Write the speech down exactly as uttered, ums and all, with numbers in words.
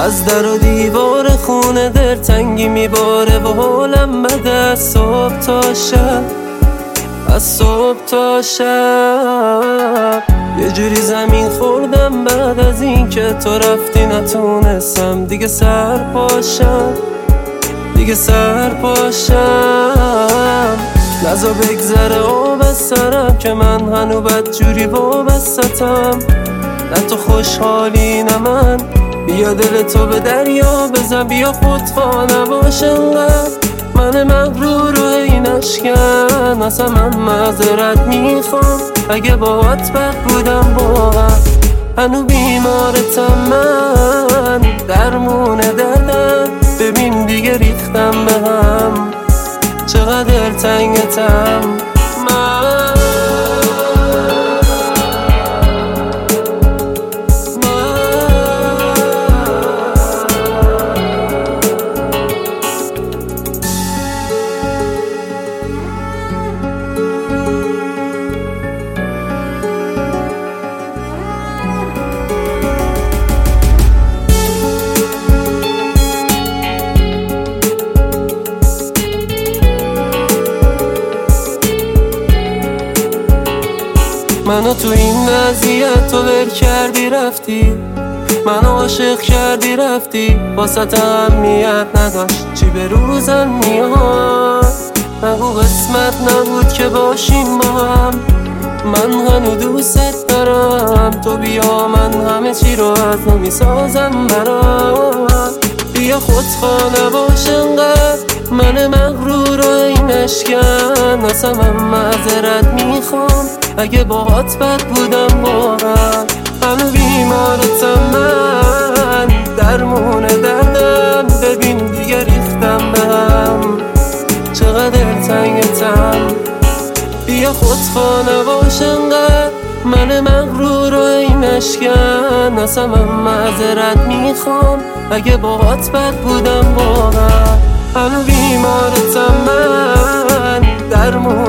از در و دیوار خونه دلتنگی میباره و حالم بده از صبح تا شب، از صبح تا شب. یه جوری زمین خوردم بعد از این که تو رفتی، نتونستم دیگه سر پاشم، دیگه سر پاشم. نزا بگذره آب از سرم که من هنو بد جوری وابستم. نه تو خوشحالی نه من، بیا دل تو به دریا بزن، بیا خودخواه نباش انقدر. من مغرور رو این اشکن، اصلا من معذرت میخوام اگه باهات بد بودم واقعا. هنو بیمارتم من، درمون دردم، ببین دیگه ریختم به هم، چقدر تنگتم من. منو تو این وضعیت تو ول کردی رفتی، منو عاشق کردی رفتی، واسه اهمیت نداشت چی به روزم میاد. نگو قسمت نبود که باشیم با هم، من هنو دوست دارم. تو بیا من همه چی رو از نو میسازم برات. بیا خودخواه نباش انقدر، من مغرور رو این اشکن، اصلا من معذرت میخوام اگه باهات بد بودم واقعا. هنو بیمارتم من، درمون دردم، ببین دیگه ریختم به هم، چقدر تنگتم. بیا خودخواه نباش انقدر، من مغرور رو این اشکن، اصلا من معذرت میخوام اگه باهات بد بودم واقعا. هنو بیمارتم من، درمون